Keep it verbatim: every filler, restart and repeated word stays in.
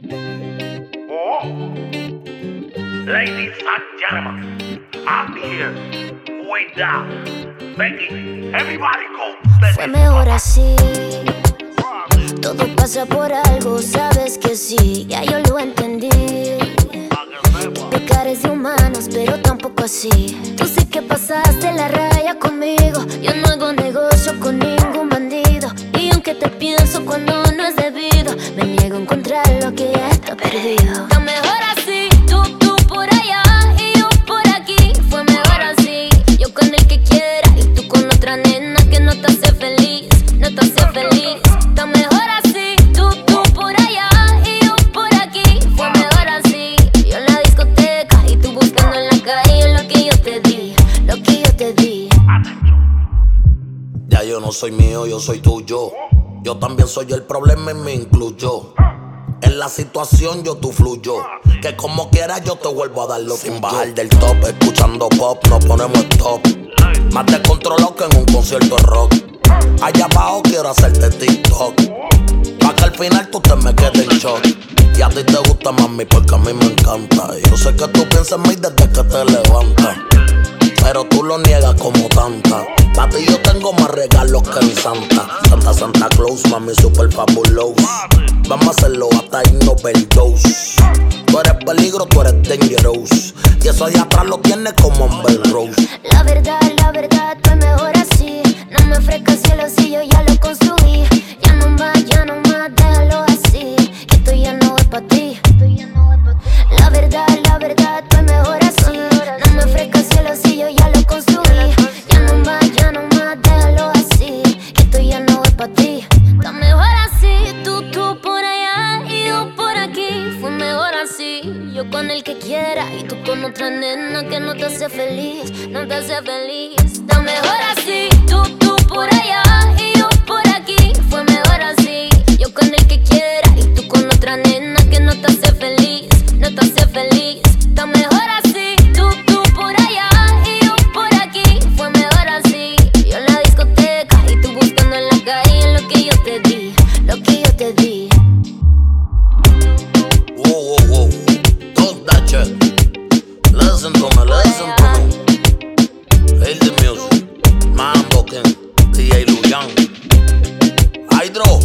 Oh. Ladies and gentlemen, I'm here. Way down. Becky, everybody go. Fue mejor así. Todo pasa por algo, sabes que sí. Ya yo lo entendí. Pecar es de humanos, pero tampoco así. Tú sí que pasaste la raya conmigo. Yo no hago negocio con ningún bandido. Y aunque te pienso cuando no es debido, me niego a encontrar lo que ya está perdido. Está mejor así, tú, tú por allá y yo por aquí. Fue mejor así, yo con el que quiera y tú con otra nena que no te hace feliz, no te hace feliz. Está mejor así, tú, tú por allá y yo por aquí. Fue mejor así, yo en la discoteca y tú buscando en la calle lo que yo te di, lo que yo te di. Ya yo no soy mío, yo soy tuyo. Yo también soy el problema y me incluyo. En la situación yo tú fluyo. Que como quieras yo te vuelvo a dar lo sin bajar del top, escuchando pop, nos ponemos stop. Más descontrolado que en un concierto de rock. Allá abajo quiero hacerte TikTok, pa' que al final tú te me quedes en shock. Y a ti te gusta mami porque a mí me encanta. Yo sé que tú piensas en mí desde que te levantas, pero tú lo niegas como tanta. Pa' ti yo tengo más regalos que en Santa. Santa Santa Claus, mami super fabuloso. Vamos a hacerlo hasta en overdose. Tú eres peligro, tú eres dangerous. Y eso allá atrás lo tienes como Amber Rose. La verdad, la verdad, fue mejor así. No me ofrezcas cielo si yo ya lo construí. Ya no más, ya no más, déjalo así. Que esto ya no es pa' ti. La verdad, la verdad, fue mejor así. No me ofrezcas cielo si yo ya lo construí. Ya no más, ya no más, déjalo así. Que esto ya no es pa' ti. Está mejor así, tú, tú por allá y yo por aquí. Fue mejor así, yo con el que quiera y tú con otra nena que no te hace feliz, no te hace feliz. Está mejor así, tú, tú por allá y yo por aquí. Fue mejor así, yo con el que quiera y tú con otra nena que no te hace feliz, no te hace feliz. Está mejor así, tú, tú por allá y yo por aquí. Fue mejor así, yo en la discoteca y tú buscando en la calle lo que yo te di, lo que yo te di. Whoa, whoa, whoa. Talk that shit. Listen to me, listen to me. Hail the music. Mambo King, D J Luyan. Hydro.